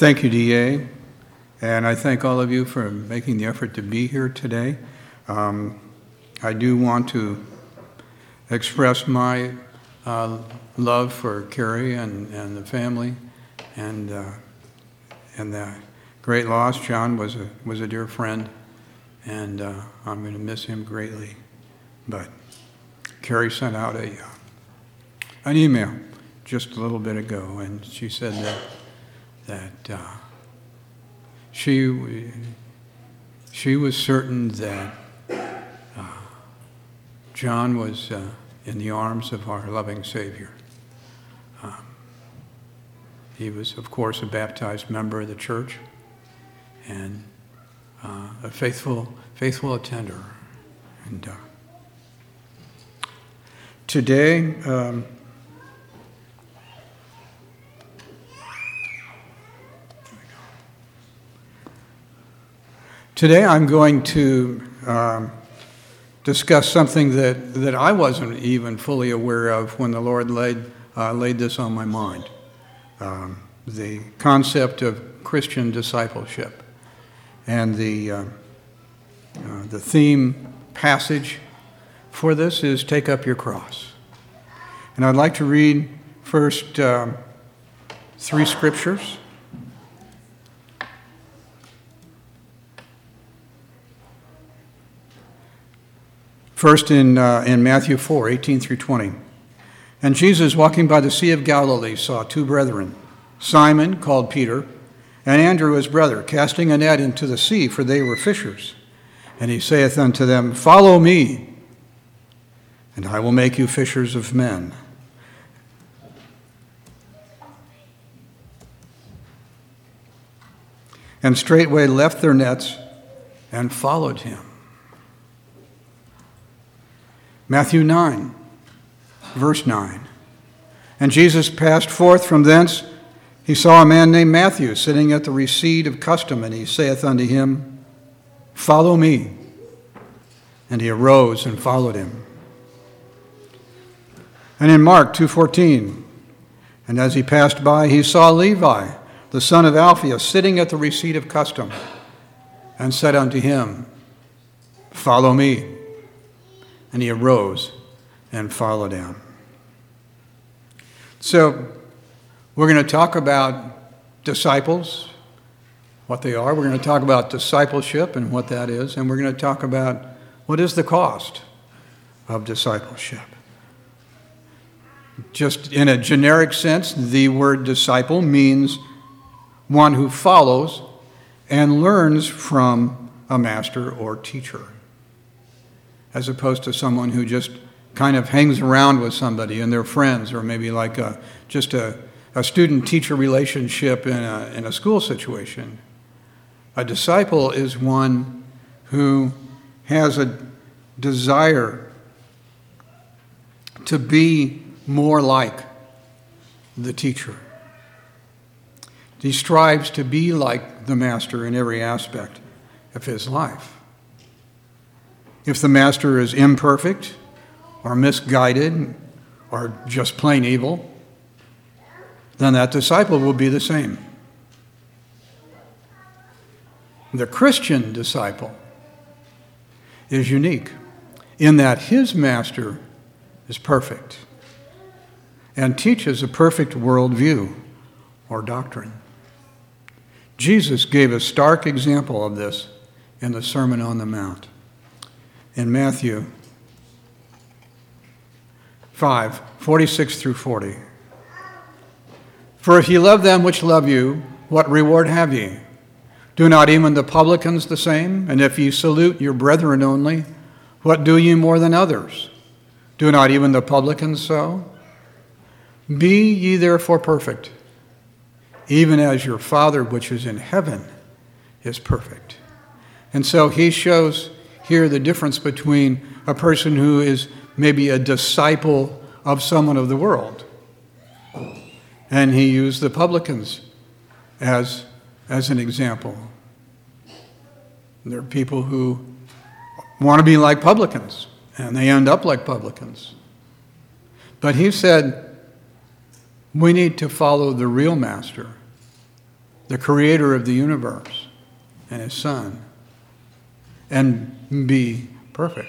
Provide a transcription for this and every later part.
Thank you, D.A., and I thank all of you for making the effort to be here today. I do want to express my love for Carrie and the family, and the great loss. John was a dear friend, and I'm going to miss him greatly. But Carrie sent out an email just a little bit ago, and she said that she was certain that John was in the arms of our loving Savior. He was, of course, a baptized member of the church and a faithful attender. And today, I'm going to discuss something that I wasn't even fully aware of when the Lord laid this on my mind. The concept of Christian discipleship. And the theme passage for this is Take Up Your Cross. And I'd like to read first 3 scriptures. First in Matthew 4, 18 through 20. And Jesus, walking by the Sea of Galilee, saw 2 brethren, Simon, called Peter, and Andrew his brother, casting a net into the sea, for they were fishers. And he saith unto them, Follow me, and I will make you fishers of men. And straightway left their nets and followed him. Matthew 9, verse 9. And Jesus passed forth from thence. He saw a man named Matthew sitting at the receipt of custom, and he saith unto him, Follow me. And he arose and followed him. And in Mark 2:14, and as he passed by, he saw Levi, the son of Alphaeus, sitting at the receipt of custom, and said unto him, Follow me. And he arose and followed him. So, we're going to talk about disciples, what they are. We're going to talk about discipleship and what that is. And we're going to talk about what is the cost of discipleship. Just in a generic sense, the word disciple means one who follows and learns from a master or teacher, as opposed to someone who just kind of hangs around with somebody and they're friends, or maybe like just a student-teacher relationship in a school situation. A disciple is one who has a desire to be more like the teacher. He strives to be like the master in every aspect of his life. If the master is imperfect or misguided or just plain evil, then that disciple will be the same. The Christian disciple is unique in that his master is perfect and teaches a perfect worldview or doctrine. Jesus gave a stark example of this in the Sermon on the Mount. In Matthew 5, 46 through 40. For if ye love them which love you, what reward have ye? Do not even the publicans the same? And if ye salute your brethren only, what do ye more than others? Do not even the publicans so? Be ye therefore perfect, even as your Father which is in heaven is perfect. And so he shows here the difference between a person who is maybe a disciple of someone of the world, and he used the publicans as an example. There are people who want to be like publicans, and they end up like publicans. But he said, we need to follow the real master, the creator of the universe and his Son, and be perfect.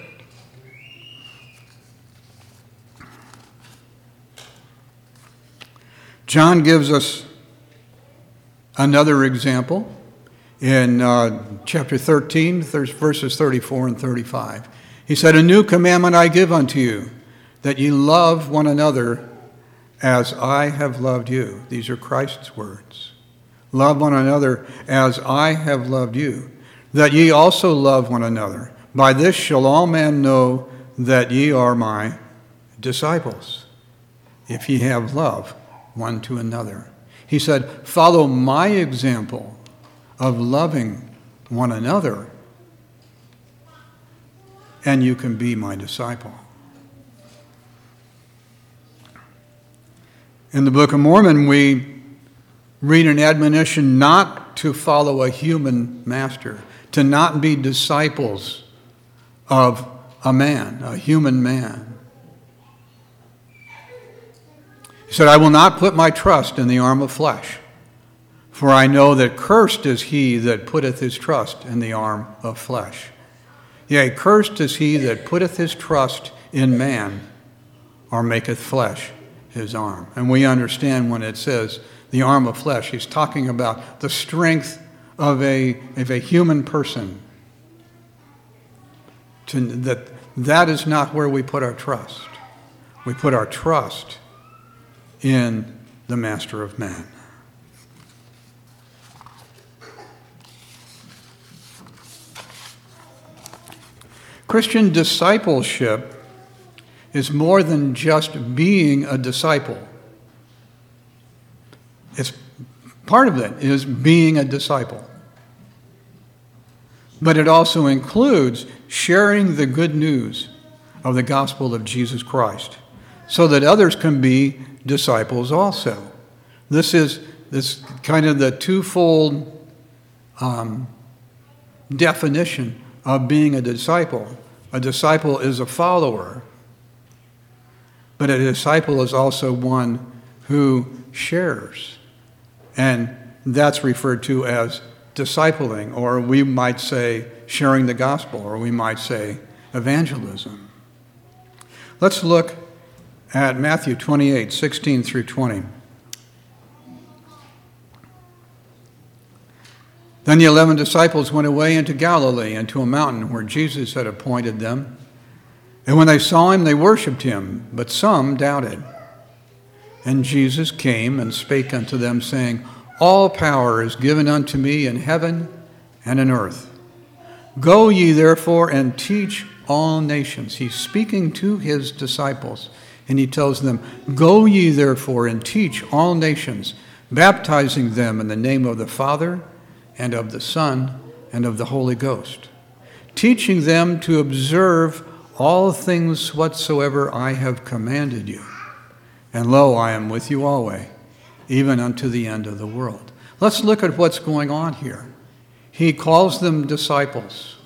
John gives us another example in chapter 13, verses 34 and 35. He said, "A new commandment I give unto you, that ye love one another as I have loved you." These are Christ's words. "Love one another as I have loved you, that ye also love one another. By this shall all men know that ye are my disciples, if ye have love one to another." He said, follow my example of loving one another, and you can be my disciple. In the Book of Mormon, we read an admonition not to follow a human master, to not be disciples of a man, a human man. He said, "I will not put my trust in the arm of flesh, for I know that cursed is he that putteth his trust in the arm of flesh. Yea, cursed is he that putteth his trust in man, or maketh flesh his arm." And we understand when it says the arm of flesh, he's talking about the strength of a human person. That is not where we put our trust. We put our trust in the Master of man. Christian discipleship is more than just being a disciple. It's part of it is being a disciple. But it also includes sharing the good news of the gospel of Jesus Christ so that others can be disciples also. This is kind of the twofold definition of being a disciple. A disciple is a follower, but a disciple is also one who shares. And that's referred to as discipling, or we might say sharing the gospel, or we might say evangelism. Let's look at Matthew 28, 16 through 20. "Then the 11 disciples went away into Galilee, into a mountain where Jesus had appointed them. And when they saw him, they worshipped him, but some doubted. And Jesus came and spake unto them, saying, All power is given unto me in heaven and in earth. Go ye therefore and teach all nations." He's speaking to his disciples, and he tells them, "Go ye therefore and teach all nations, baptizing them in the name of the Father and of the Son and of the Holy Ghost, teaching them to observe all things whatsoever I have commanded you. And lo, I am with you always, even unto the end of the world." Let's look at what's going on here. He calls them disciples.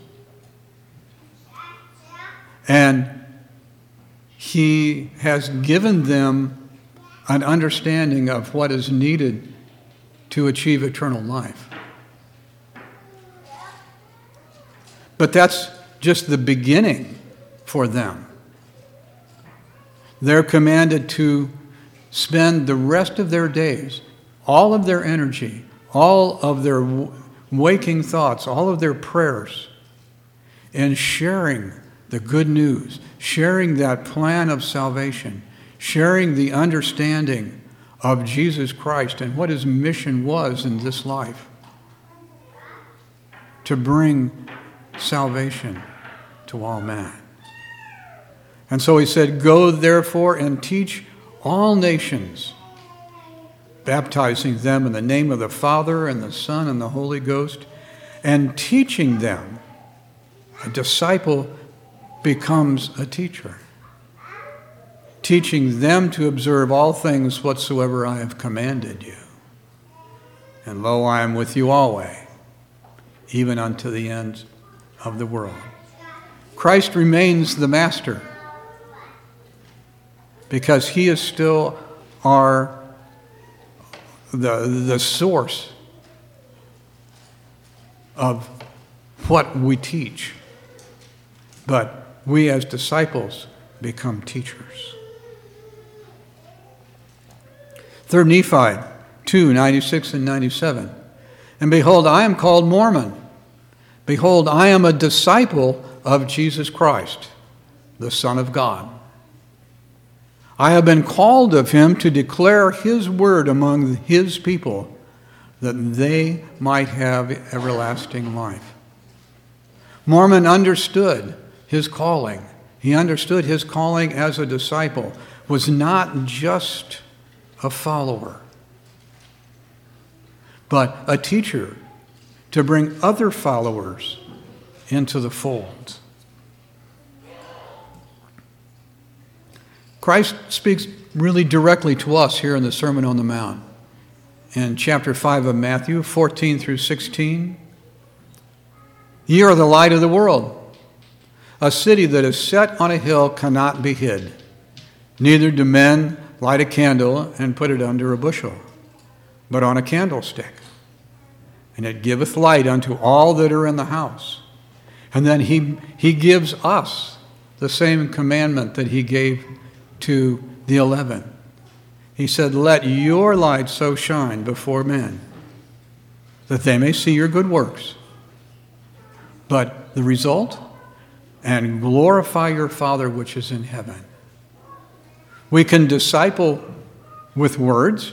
And he has given them an understanding of what is needed to achieve eternal life. But that's just the beginning for them. They're commanded to spend the rest of their days, all of their energy, all of their waking thoughts, all of their prayers, in sharing the good news, sharing that plan of salvation, sharing the understanding of Jesus Christ and what his mission was in this life, to bring salvation to all men. And so he said, "Go therefore and teach all nations, baptizing them in the name of the Father and the Son and the Holy Ghost, and teaching them." A disciple becomes a teacher. "Teaching them to observe all things whatsoever I have commanded you. And lo, I am with you always, even unto the end of the world." Christ remains the master because he is still the source of what we teach, but we as disciples become teachers. 3 Nephi 2, 96 and 97. And behold, I am called Mormon. Behold, I am a disciple of Jesus Christ, the Son of God. I have been called of him to declare his word among his people, that they might have everlasting life. Mormon understood his calling. He understood his calling as a disciple was not just a follower, but a teacher to bring other followers into the fold. Christ speaks really directly to us here in the Sermon on the Mount. In chapter 5 of Matthew, 14 through 16, ye are the light of the world. A city that is set on a hill cannot be hid. Neither do men light a candle and put it under a bushel, but on a candlestick. And it giveth light unto all that are in the house. And then he gives us the same commandment that he gave to the 11. He said, let your light so shine before men that they may see your good works. But the result? And glorify your Father which is in heaven. We can disciple with words.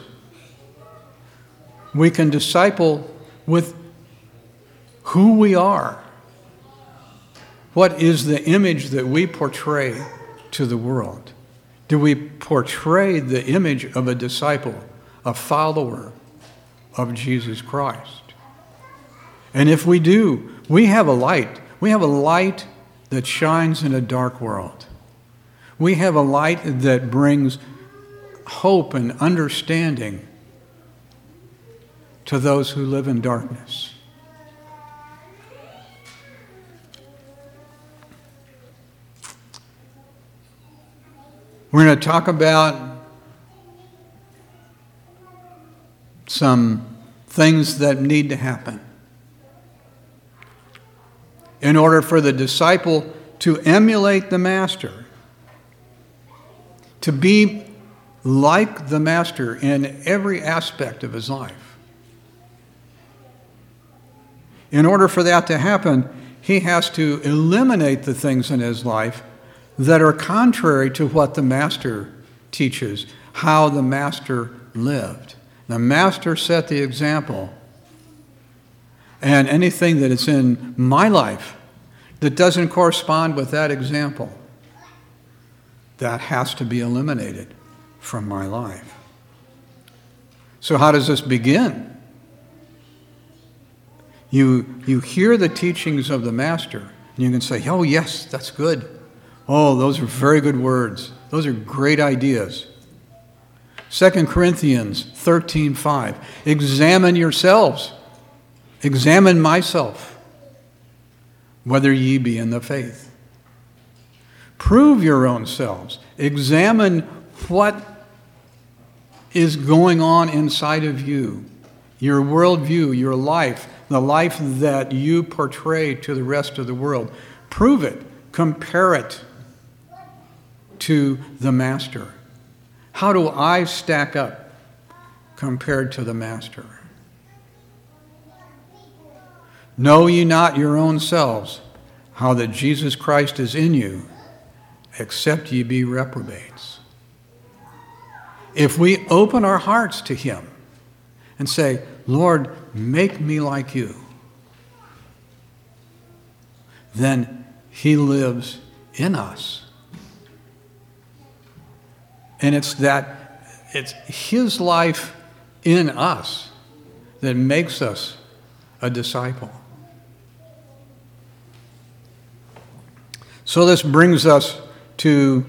We can disciple with who we are. What is the image that we portray to the world? Do we portray the image of a disciple, a follower of Jesus Christ? And if we do, we have a light. We have a light that shines in a dark world. We have a light that brings hope and understanding to those who live in darkness. We're going to talk about some things that need to happen in order for the disciple to emulate the master, to be like the master in every aspect of his life. In order for that to happen, he has to eliminate the things in his life that are contrary to what the master teaches, how the master lived. The master set the example. And anything that is in my life that doesn't correspond with that example, that has to be eliminated from my life. So how does this begin? You hear the teachings of the master, and you can say, oh yes, that's good. Oh, those are very good words. Those are great ideas. 2 Corinthians 13:5. Examine yourselves. Examine myself, whether ye be in the faith. Prove your own selves. Examine what is going on inside of you, your worldview, your life, the life that you portray to the rest of the world. Prove it. Compare it to the master. How do I stack up compared to the master? Know ye not your own selves, how that Jesus Christ is in you, except ye be reprobates. If we open our hearts to him and say, Lord, make me like you, then he lives in us. And it's his life in us that makes us a disciple. So this brings us to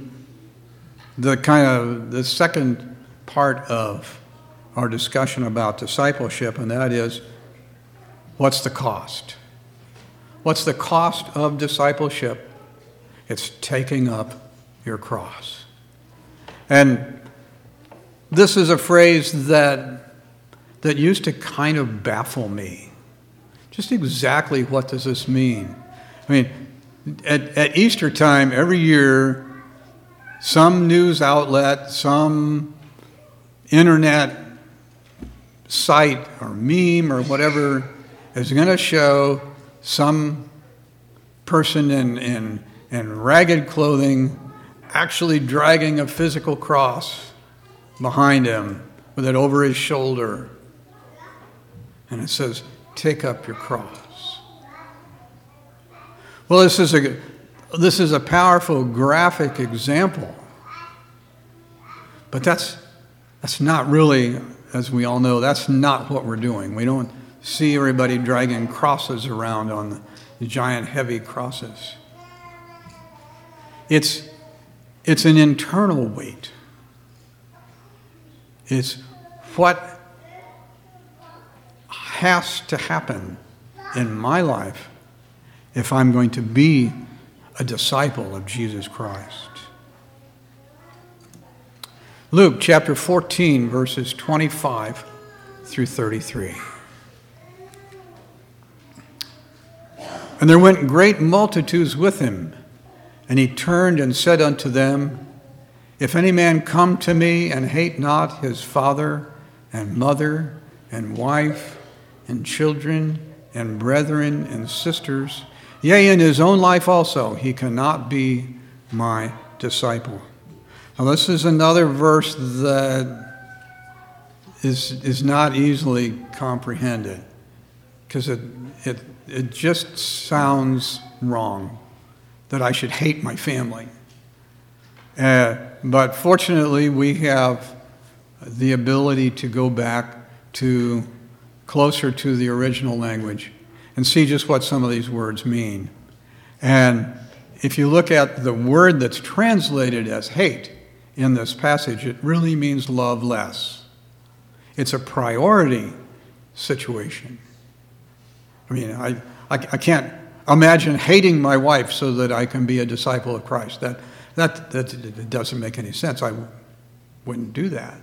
the second part of our discussion about discipleship, and that is, what's the cost? What's the cost of discipleship? It's taking up your cross. And this is a phrase that used to kind of baffle me. just exactly what does this mean? I mean, at Easter time every year, some news outlet, some internet site or meme or whatever is going to show some person in ragged clothing actually dragging a physical cross behind him with it over his shoulder. And it says, take up your cross. Well, this is a powerful graphic example. But that's not really, as we all know, that's not what we're doing. We don't see everybody dragging crosses around on the giant heavy crosses. It's an internal weight. It's what has to happen in my life if I'm going to be a disciple of Jesus Christ. Luke chapter 14, verses 25 through 33. And there went great multitudes with him, and he turned and said unto them, If any man come to me and hate not his father and mother and wife and children and brethren and sisters, yea, in his own life also, he cannot be my disciple. Now this is another verse that is not easily comprehended because it just sounds wrong that I should hate my family. But fortunately, we have the ability to go back to closer to the original language and see just what some of these words mean. And if you look at the word that's translated as hate in this passage, it really means love less. It's a priority situation. I mean, I can't imagine hating my wife so that I can be a disciple of Christ. That doesn't make any sense. I wouldn't do that.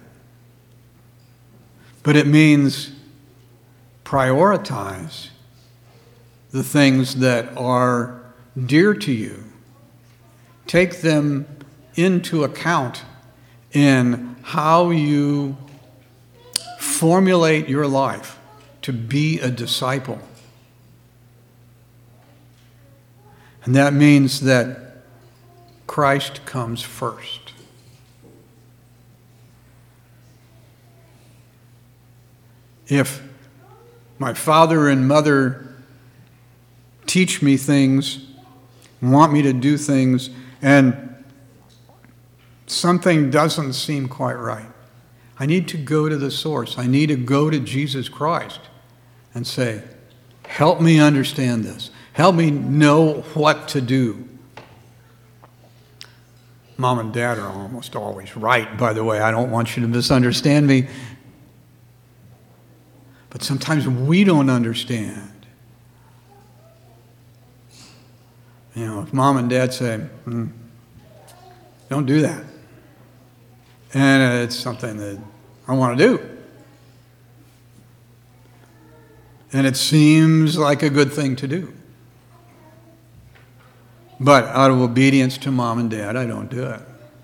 But it means prioritize the things that are dear to you. Take them into account in how you formulate your life to be a disciple. And that means that Christ comes first. If my father and mother teach me things, want me to do things, and something doesn't seem quite right, I need to go to the source. I need to go to Jesus Christ and say, help me understand this. Help me know what to do. Mom and Dad are almost always right, by the way. I don't want you to misunderstand me. But sometimes we don't understand. You know, if Mom and Dad say, don't do that. And it's something that I want to do. And it seems like a good thing to do. But out of obedience to Mom and Dad, I don't do it.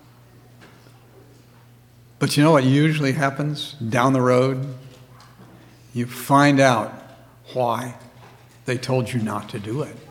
But you know what usually happens down the road? You find out why they told you not to do it.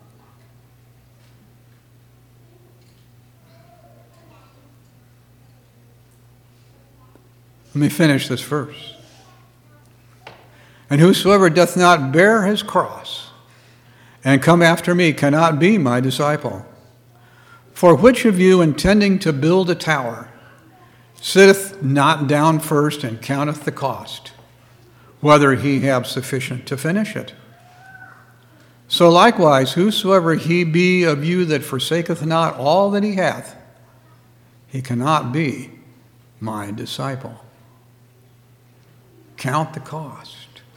Let me finish this verse. And whosoever doth not bear his cross and come after me cannot be my disciple. For which of you, intending to build a tower, sitteth not down first and counteth the cost, whether he have sufficient to finish it? So likewise, whosoever he be of you that forsaketh not all that he hath, he cannot be my disciple. Count the cost.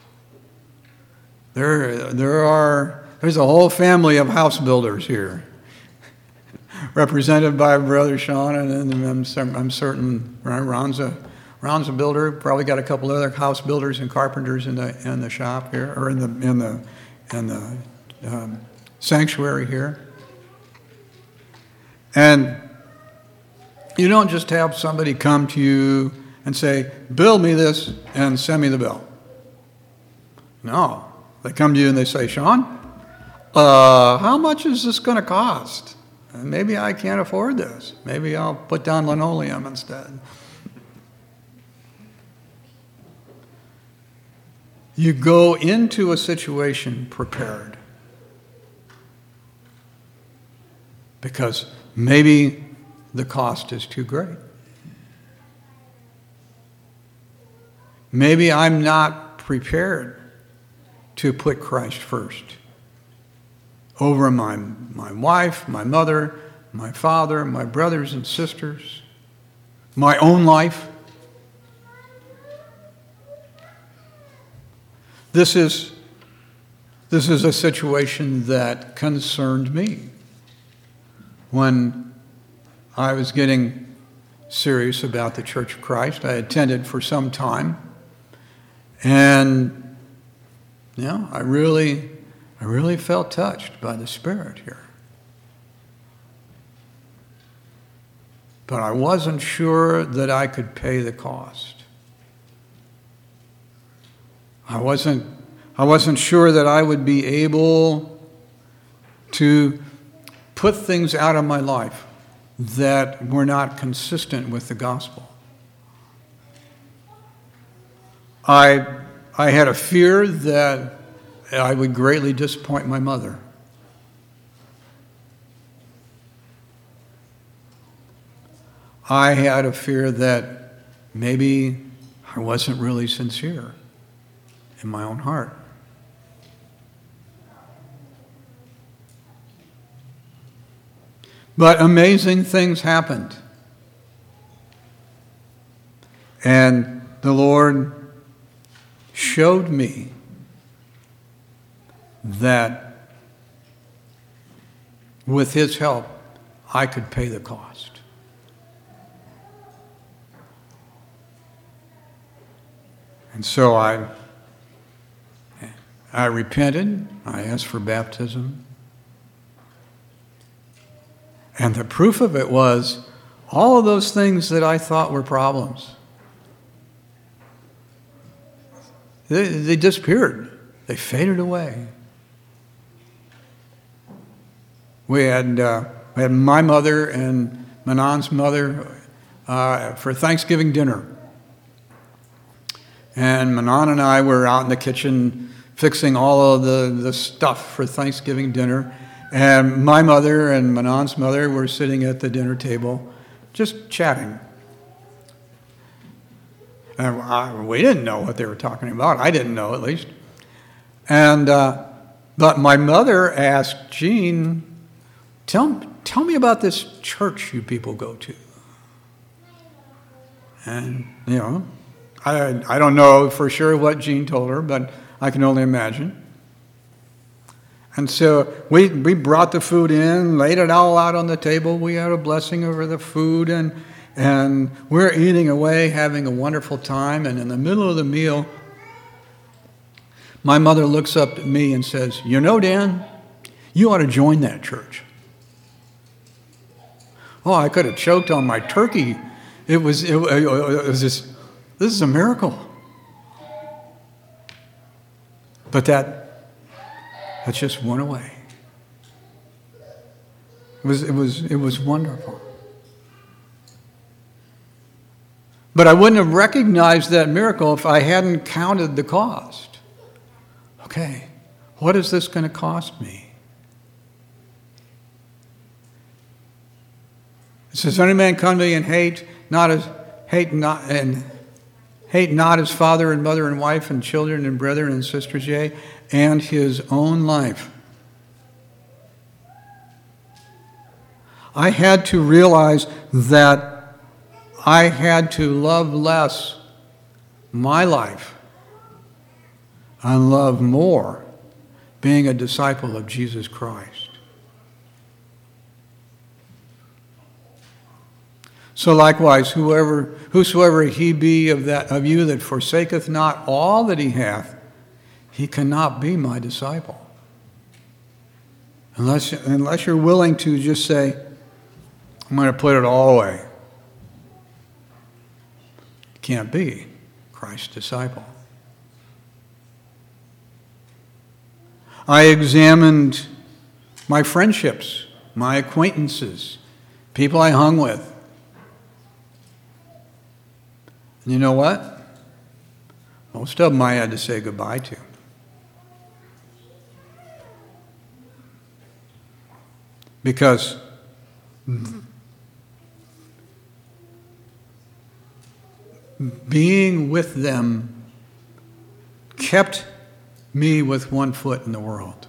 There's a whole family of house builders here, represented by Brother Sean, and I'm certain Ron's a builder. Probably got a couple other house builders and carpenters in the shop here, or in the sanctuary here. And you don't just have somebody come to you and say, bill me this and send me the bill. No. They come to you and they say, Sean, how much is this going to cost? Maybe I can't afford this. Maybe I'll put down linoleum instead. You go into a situation prepared. Because maybe the cost is too great. Maybe I'm not prepared to put Christ first over my wife, my mother, my father, my brothers and sisters, my own life. This is a situation that concerned me when I was getting serious about the Church of Christ. I attended for some time, and I really felt touched by the Spirit here. But I wasn't sure that I could pay the cost. I wasn't sure that I would be able to put things out of my life that were not consistent with the gospel. I had a fear that I would greatly disappoint my mother. I had a fear that maybe I wasn't really sincere in my own heart. But amazing things happened. And the Lord showed me that with His help, I could pay the cost. And so I repented. I asked for baptism. And the proof of it was all of those things that I thought were problems. They disappeared. They faded away. We had my mother and Manon's mother for Thanksgiving dinner. And Manon and I were out in the kitchen fixing all of the stuff for Thanksgiving dinner. And my mother and Manon's mother were sitting at the dinner table just chatting. And we didn't know what they were talking about. I didn't know, at least. And but my mother asked Jean, tell me about this church you people go to. And, I don't know for sure what Jean told her, but I can only imagine. And so we brought the food in, laid it all out on the table. We had a blessing over the food, and we're eating away, having a wonderful time. And in the middle of the meal, my mother looks up at me and says, Dan, you ought to join that church. Oh, I could have choked on my turkey. It was just, this is a miracle. But that just went away. It was wonderful. But I wouldn't have recognized that miracle if I hadn't counted the cost. Okay, what is this going to cost me? It says, "Any man come to me and hate not his father and mother and wife and children and brethren and sisters, yea, and his own life." I had to realize that I had to love less my life and love more being a disciple of Jesus Christ. So likewise, whosoever he be of you that forsaketh not all that he hath, he cannot be my disciple. Unless you're willing to just say, I'm going to put it all away. You can't be Christ's disciple. I examined my friendships, my acquaintances, people I hung with. And you know what? Most of them I had to say goodbye to. Because being with them kept me with one foot in the world.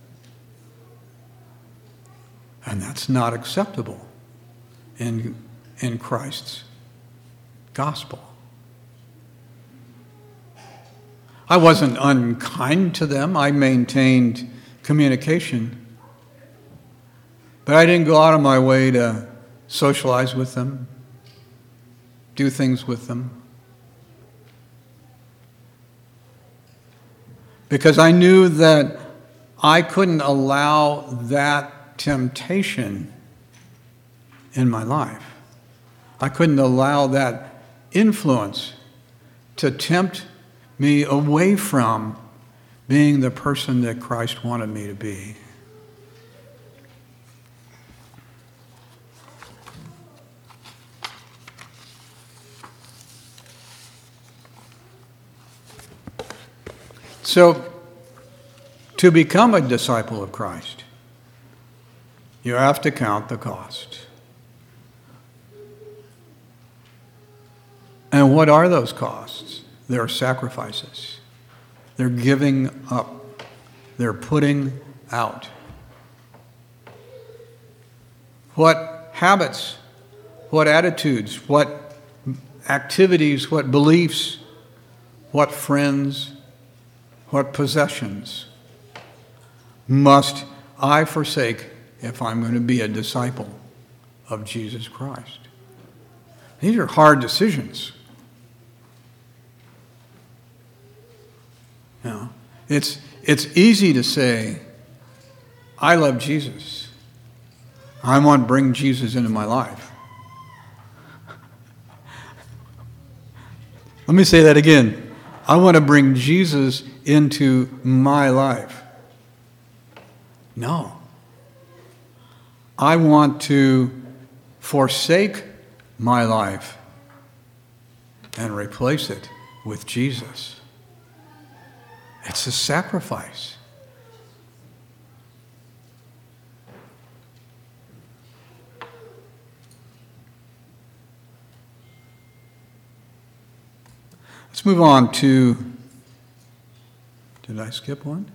And that's not acceptable in Christ's gospel. I wasn't unkind to them. I maintained communication. But I didn't go out of my way to socialize with them, do things with them. Because I knew that I couldn't allow that temptation in my life. I couldn't allow that influence to tempt me away from being the person that Christ wanted me to be. So, to become a disciple of Christ, you have to count the cost. And what are those costs? They're sacrifices. They're giving up. They're putting out. What habits, what attitudes, what activities, what beliefs, what friends, what possessions must I forsake if I'm going to be a disciple of Jesus Christ? These are hard decisions. You know, it's easy to say, I love Jesus. I want to bring Jesus into my life. Let me say that again. I want to bring Jesus into my life. No. I want to forsake my life and replace it with Jesus. It's a sacrifice. Let's move on to, did I skip one?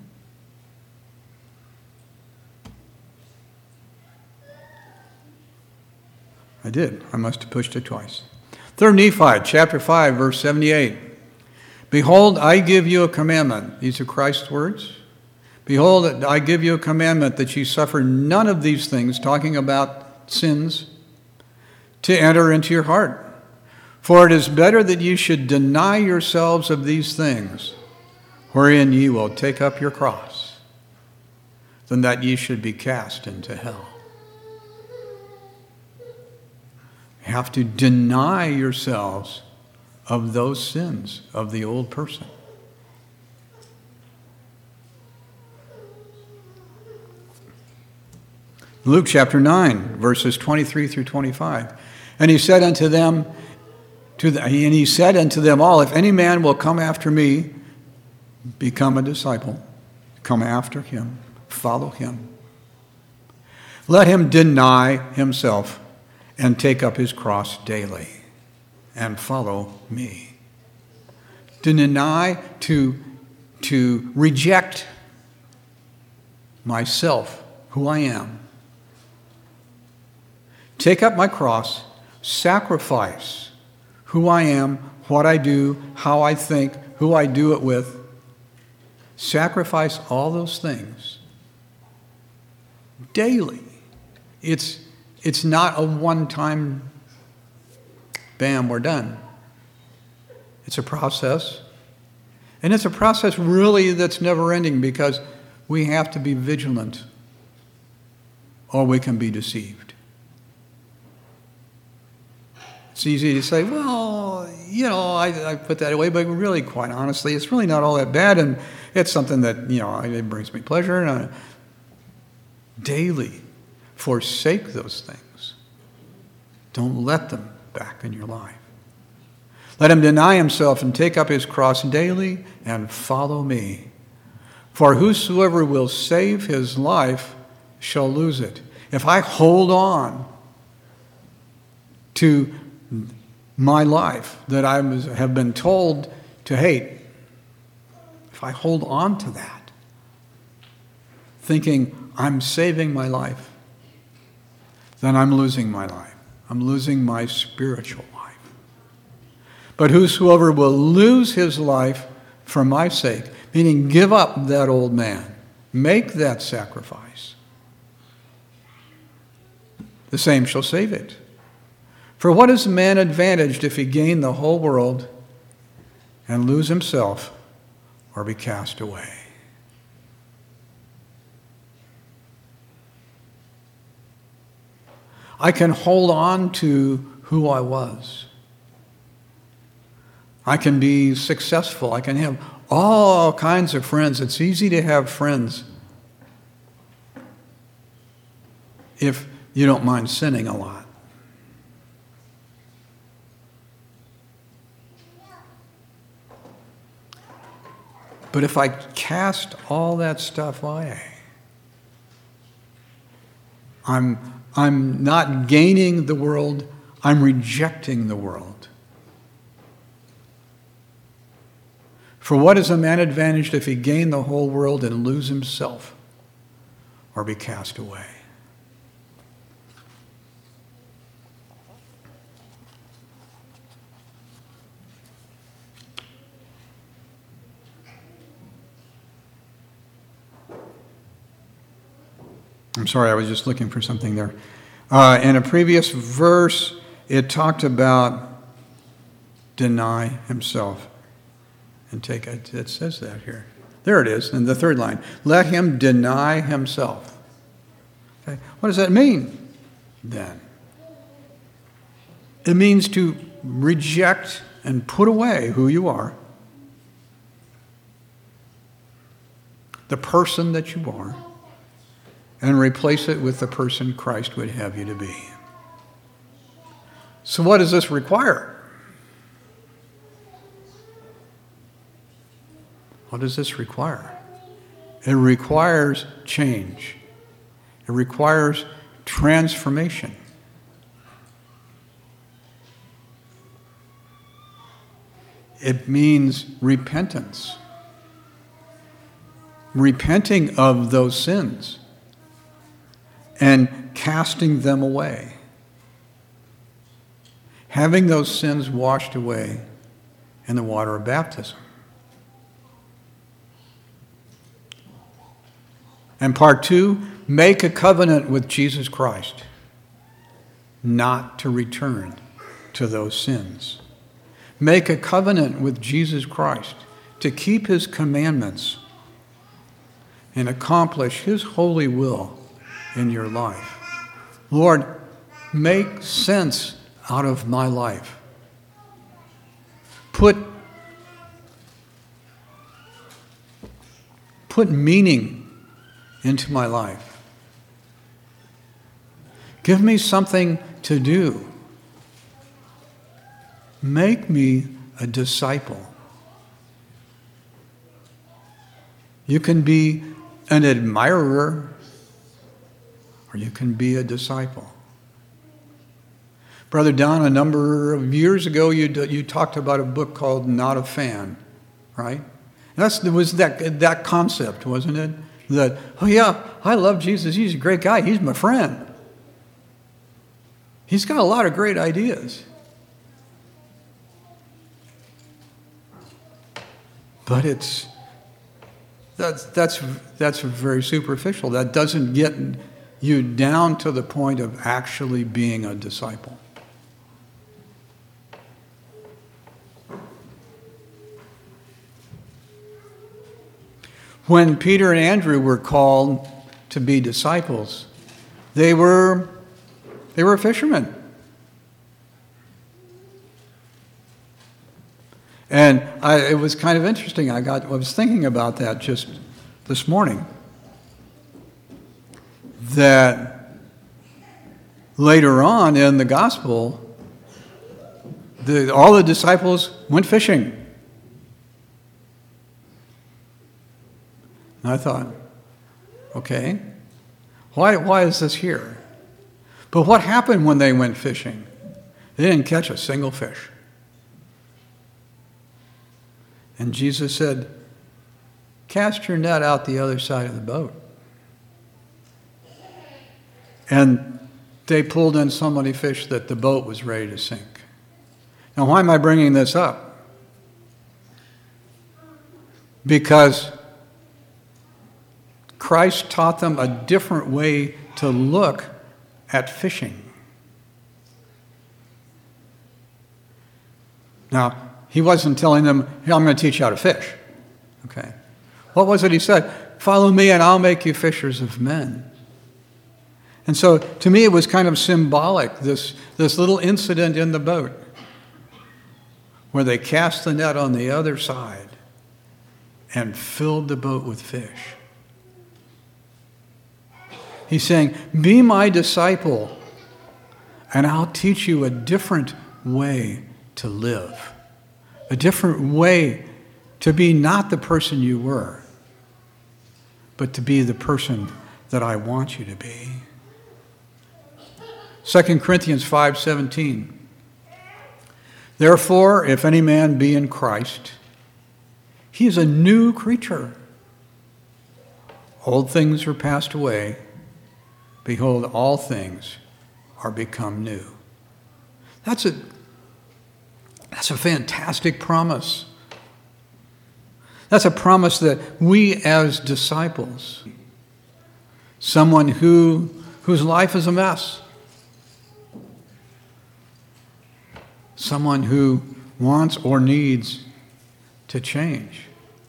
I did. I must have pushed it twice. 3 Nephi, chapter 5, verse 78. Behold, I give you a commandment. These are Christ's words. Behold, I give you a commandment that ye suffer none of these things, talking about sins, to enter into your heart. For it is better that ye should deny yourselves of these things, wherein ye will take up your cross, than that ye should be cast into hell. You have to deny yourselves of those sins of the old person. Luke chapter 9, verses 23 through 25. And he said unto them, all, if any man will come after me, become a disciple, come after him, follow him. Let him deny himself and take up his cross daily and follow me. To deny, to reject myself, who I am. Take up my cross, sacrifice who I am, what I do, how I think, who I do it with. Sacrifice all those things daily. It's not a one-time, bam, we're done. It's a process. And it's a process really that's never ending because we have to be vigilant or we can be deceived. It's easy to say, well, I put that away, but really, quite honestly, it's really not all that bad, and it's something that, it brings me pleasure. And daily forsake those things. Don't let them back in your life. Let him deny himself and take up his cross daily and follow me. For whosoever will save his life shall lose it. If I hold on to my life that I have been told to hate, if I hold on to that, thinking I'm saving my life, then I'm losing my life. I'm losing my spiritual life. But whosoever will lose his life for my sake, meaning give up that old man, make that sacrifice, the same shall save it. For what is a man advantaged if he gain the whole world and lose himself or be cast away? I can hold on to who I was. I can be successful. I can have all kinds of friends. It's easy to have friends if you don't mind sinning a lot. But if I cast all that stuff away, I'm not gaining the world, I'm rejecting the world. For what is a man advantaged if he gain the whole world and lose himself or be cast away? I'm sorry, I was just looking for something there. In a previous verse, it talked about deny himself. And take it says that here. There it is, in the third line. Let him deny himself. Okay, what does that mean then? It means to reject and put away who you are, the person that you are, and replace it with the person Christ would have you to be. So what does this require? What does this require? It requires change. It requires transformation. It means repentance. Repenting of those sins and casting them away. Having those sins washed away in the water of baptism. And part 2, make a covenant with Jesus Christ not to return to those sins. Make a covenant with Jesus Christ to keep his commandments and accomplish his holy will in your life. Lord, make sense out of my life. Put meaning into my life. Give me something to do. Make me a disciple. You can be an admirer, or you can be a disciple. Brother Don, a number of years ago, you talked about a book called Not a Fan, right? It was that concept, wasn't it? That, oh yeah, I love Jesus. He's a great guy. He's my friend. He's got a lot of great ideas. But that's very superficial. That doesn't get you down to the point of actually being a disciple. When Peter and Andrew were called to be disciples, They were fishermen. And it was kind of interesting. I was thinking about that just this morning. That later on in the gospel, all the disciples went fishing. And I thought, okay, why is this here? But what happened when they went fishing? They didn't catch a single fish. And Jesus said, cast your net out the other side of the boat. And they pulled in so many fish that the boat was ready to sink. Now, why am I bringing this up? Because Christ taught them a different way to look at fishing. Now, he wasn't telling them, here, I'm going to teach you how to fish. Okay. What was it he said? Follow me and I'll make you fishers of men. And so, to me, it was kind of symbolic, this little incident in the boat where they cast the net on the other side and filled the boat with fish. He's saying, be my disciple, and I'll teach you a different way to live, a different way to be not the person you were, but to be the person that I want you to be. 2 Corinthians 5:17. Therefore, if any man be in Christ, he is a new creature. Old things are passed away. Behold, all things are become new. That's a fantastic promise. That's a promise that we as disciples, someone whose life is a mess, someone who wants or needs to change.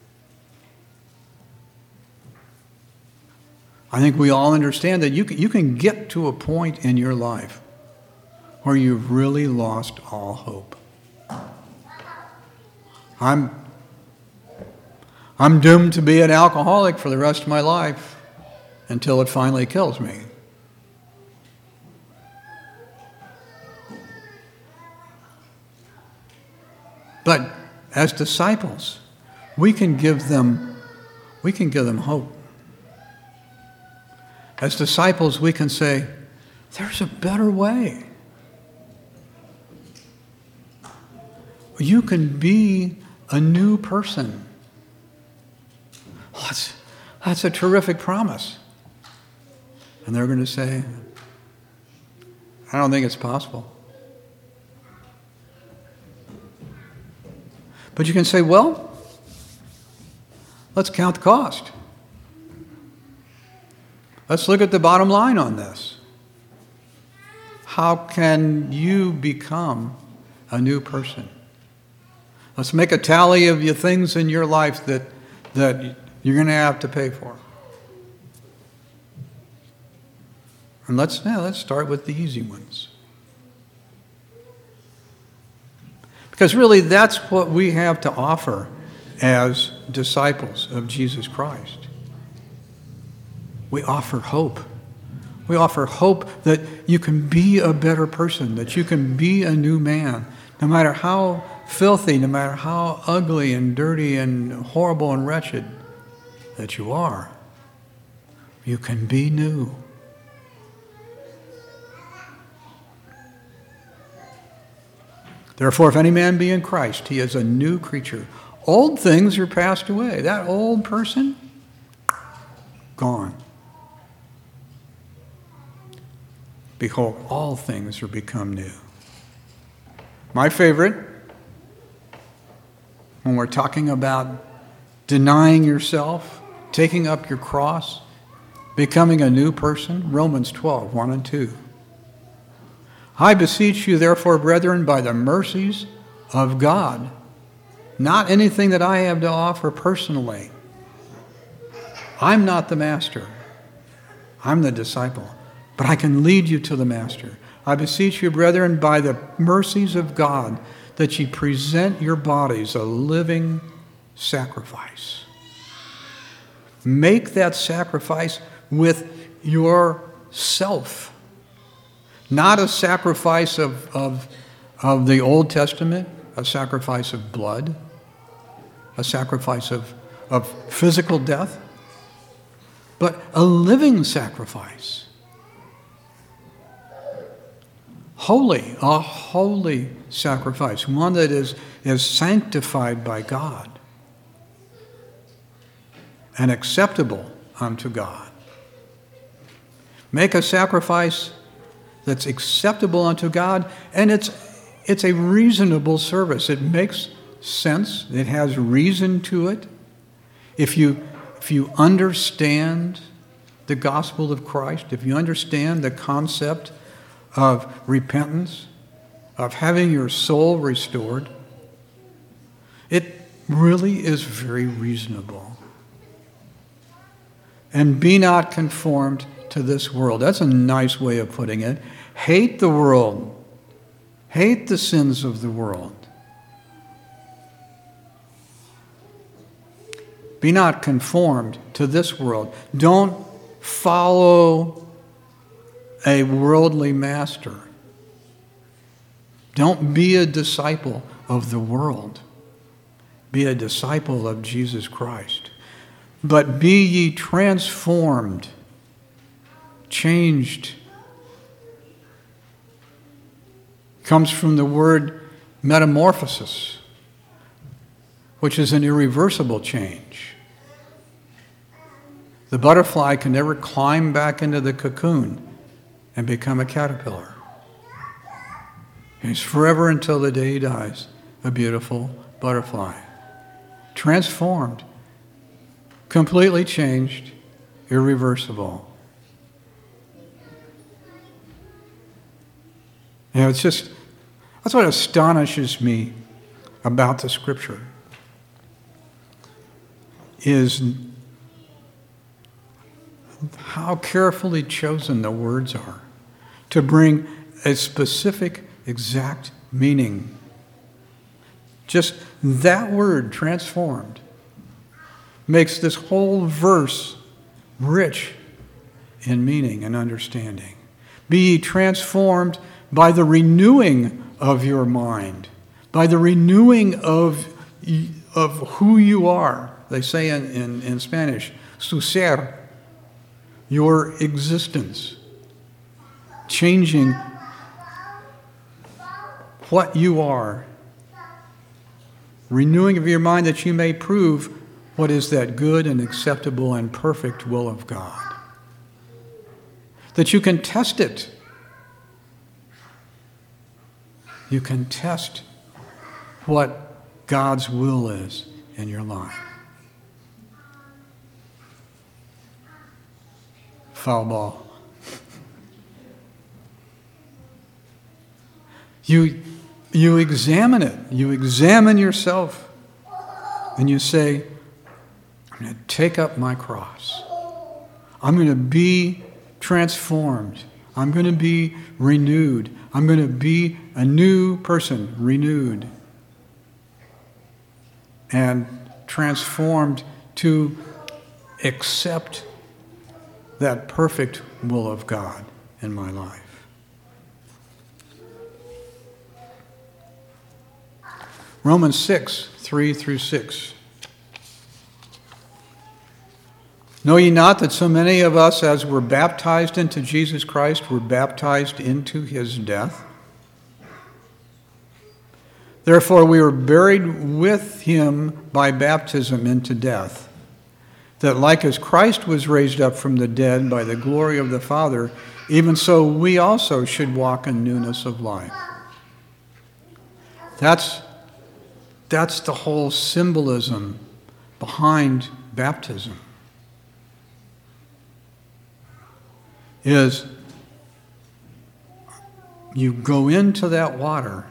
I think we all understand that you can get to a point in your life where you've really lost all hope. I'm doomed to be an alcoholic for the rest of my life until it finally kills me. But as disciples, we can give them hope. As disciples, we can say, there's a better way. You can be a new person. That's a terrific promise. And they're going to say, I don't think it's possible. But you can say, well, let's count the cost. Let's look at the bottom line on this. How can you become a new person? Let's make a tally of the things in your life that you're going to have to pay for. And let's start with the easy ones. Because really that's what we have to offer as disciples of Jesus Christ. We offer hope. We offer hope that you can be a better person, that you can be a new man, no matter how filthy, no matter how ugly and dirty and horrible and wretched that you are. You can be new. Therefore, if any man be in Christ, he is a new creature. Old things are passed away. That old person, gone. Behold, all things are become new. My favorite, when we're talking about denying yourself, taking up your cross, becoming a new person, Romans 12, 1 and 2. I beseech you, therefore, brethren, by the mercies of God, not anything that I have to offer personally. I'm not the master. I'm the disciple. but I can lead you to the Master. I beseech you, brethren, by the mercies of God, that ye present your bodies a living sacrifice. Make that sacrifice with yourself. Not a sacrifice of the Old Testament, a sacrifice of blood, a sacrifice of physical death, but a living sacrifice. Holy, a holy sacrifice, one that is sanctified by God and acceptable unto God. Make a sacrifice that's acceptable unto God, and it's a reasonable service. It makes sense. It has reason to it. If you understand the gospel of Christ, if you understand the concept of repentance, of having your soul restored, it really is very reasonable. And be not conformed to this world. That's a nice way of putting it. Hate the world. Hate the sins of the world. Be not conformed to this world. Don't follow a worldly master. Don't be a disciple of the world. Be a disciple of Jesus Christ. But be ye transformed, changed. Comes from the word metamorphosis, which is an irreversible change. The butterfly can never climb back into the cocoon and become a caterpillar. He's forever until the day he dies, a beautiful butterfly. Transformed, completely changed, irreversible. You know, that's what astonishes me about the Scripture, is how carefully chosen the words are to bring a specific, exact meaning. Just that word, transformed, makes this whole verse rich in meaning and understanding. Be ye transformed by the renewing of your mind, by the renewing of who you are. They say in Spanish, su ser, your existence, changing what you are, renewing of your mind that you may prove what is that good and acceptable and perfect will of God. That you can test it. You can test what God's will is in your life. Foul ball. You examine it. You examine yourself. And you say, I'm going to take up my cross. I'm going to be transformed. I'm going to be renewed. I'm going to be a new person, renewed and transformed to accept that perfect will of God in my life. Romans 6, 3 through 6. Know ye not that so many of us as were baptized into Jesus Christ were baptized into his death? Therefore we were buried with him by baptism into death, that like as Christ was raised up from the dead by the glory of the Father, even so we also should walk in newness of life. That's the whole symbolism behind baptism. Is you go into that water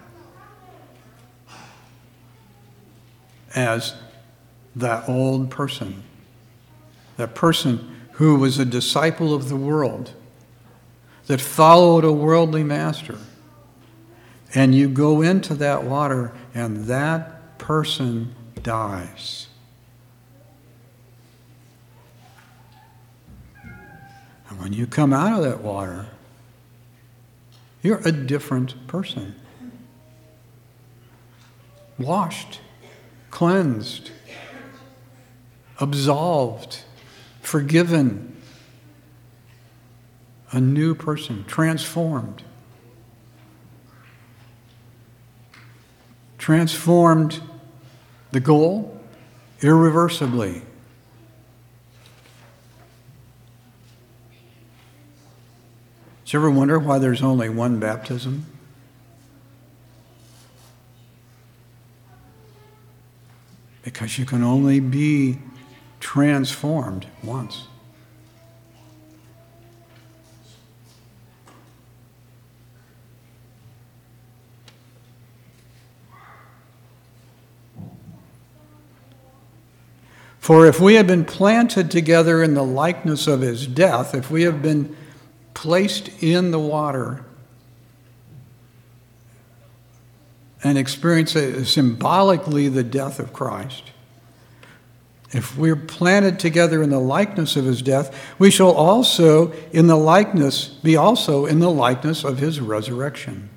as that old person, that person who was a disciple of the world, that followed a worldly master. And you go into that water and that person dies. And when you come out of that water, you're a different person. Washed, cleansed, absolved, forgiven. A new person, transformed. Transformed the goal irreversibly. Did you ever wonder why there's only one baptism? Because you can only be transformed once. For if we have been planted together in the likeness of his death, if we have been placed in the water and experience symbolically the death of Christ, if we're planted together in the likeness of his death, we shall also be in the likeness of his resurrection.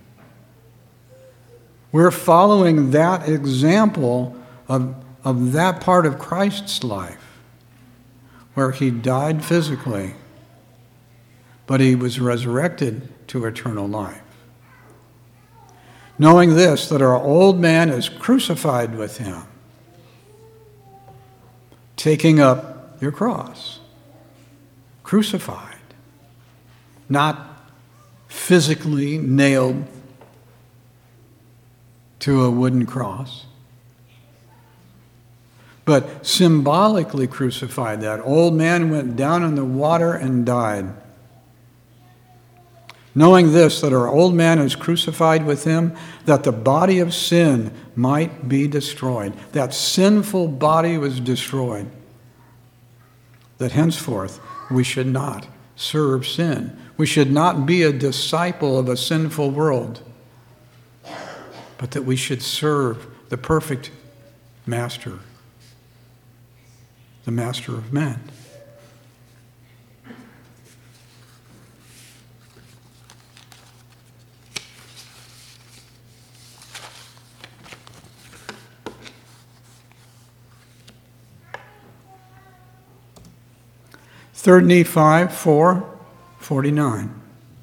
We're following that example of that part of Christ's life where he died physically, but he was resurrected to eternal life. Knowing this, that our old man is crucified with him, taking up your cross, crucified, not physically nailed to a wooden cross, but symbolically crucified. That old man went down in the water and died. Knowing this, that our old man is crucified with him, that the body of sin might be destroyed. That sinful body was destroyed. That henceforth we should not serve sin. We should not be a disciple of a sinful world, but that we should serve the perfect master, the master of men. Third Nephi 4:49.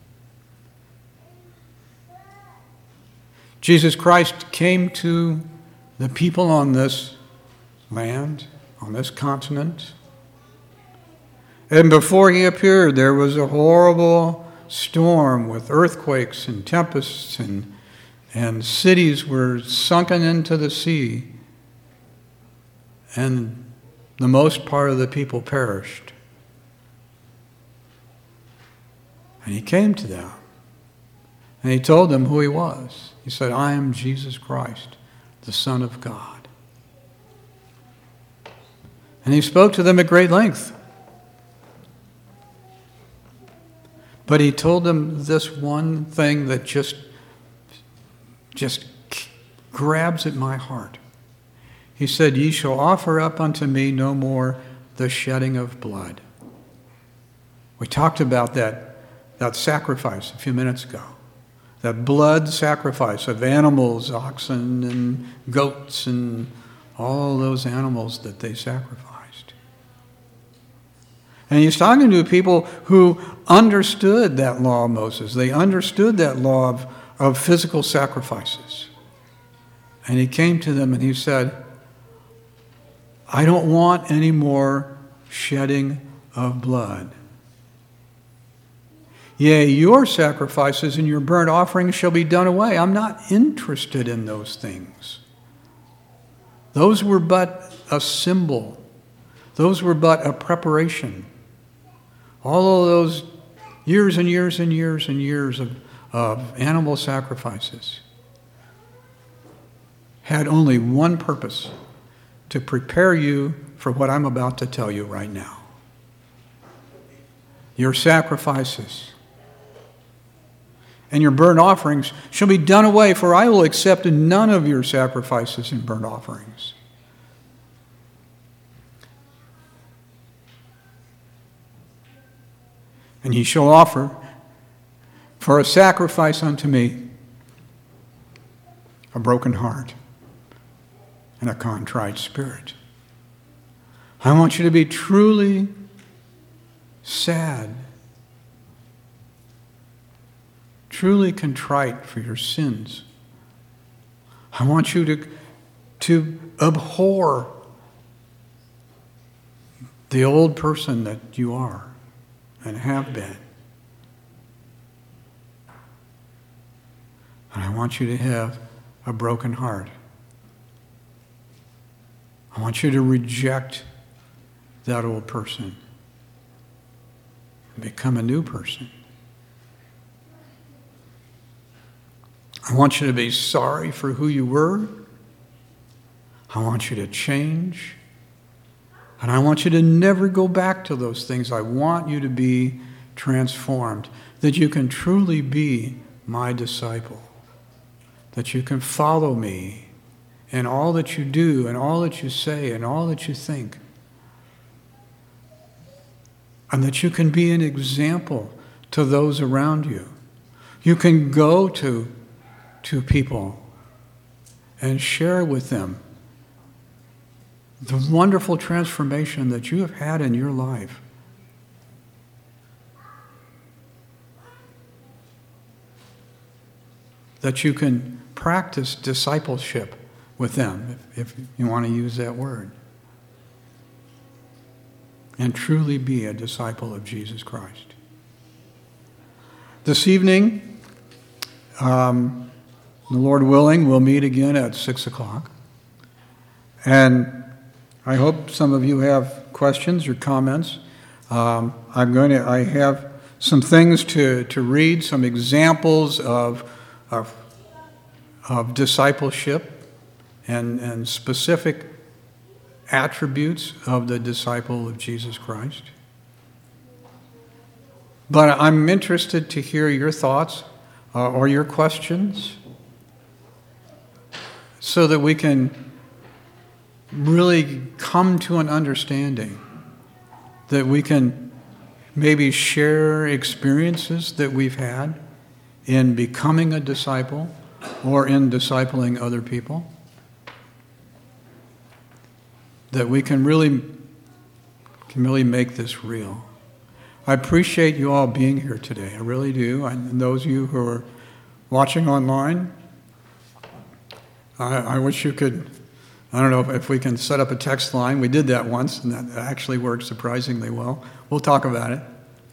Jesus Christ came to the people on this land, on this continent. And before he appeared, there was a horrible storm with earthquakes and tempests, and cities were sunken into the sea. And the most part of the people perished. And he came to them. And he told them who he was. He said, I am Jesus Christ, the Son of God. And he spoke to them at great length. But he told them this one thing that just grabs at my heart. He said, Ye shall offer up unto me no more the shedding of blood. We talked about that sacrifice a few minutes ago. That blood sacrifice of animals, oxen and goats and all those animals that they sacrificed. And he's talking to people who understood that law of Moses. They understood that law of physical sacrifices. And he came to them and he said, I don't want any more shedding of blood. Yea, your sacrifices and your burnt offerings shall be done away. I'm not interested in those things. Those were but a symbol. Those were but a preparation. All of those years and years and years and years of animal sacrifices had only one purpose: to prepare you for what I'm about to tell you right now. Your sacrifices and your burnt offerings shall be done away, for I will accept none of your sacrifices and burnt offerings. And ye shall offer for a sacrifice unto me a broken heart and a contrite spirit. I want you to be truly sad, truly contrite for your sins. I want you to abhor the old person that you are and have been. And I want you to have a broken heart. I want you to reject that old person and become a new person. I want you to be sorry for who you were. I want you to change. And I want you to never go back to those things. I want you to be transformed, that you can truly be my disciple, that you can follow me in all that you do and all that you say and all that you think, and that you can be an example to those around you. You can go to people and share with them the wonderful transformation that you have had in your life. That you can practice discipleship with them, if you want to use that word, and truly be a disciple of Jesus Christ. This evening, the Lord willing, we'll meet again at 6 o'clock. And I hope some of you have questions or comments. I have some things to read, some examples of discipleship and specific attributes of the disciple of Jesus Christ. But I'm interested to hear your thoughts or your questions so that we can really come to an understanding, that we can maybe share experiences that we've had in becoming a disciple or in discipling other people, that we can really make this real. I appreciate you all being here today. I really do. And those of you who are watching online, I wish you could, I don't know if we can set up a text line. We did that once, and that actually worked surprisingly well. We'll talk about it.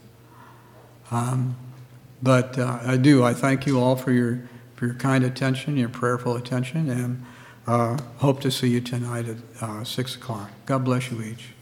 But I thank you all for your kind attention, your prayerful attention, and hope to see you tonight at 6 o'clock. God bless you each.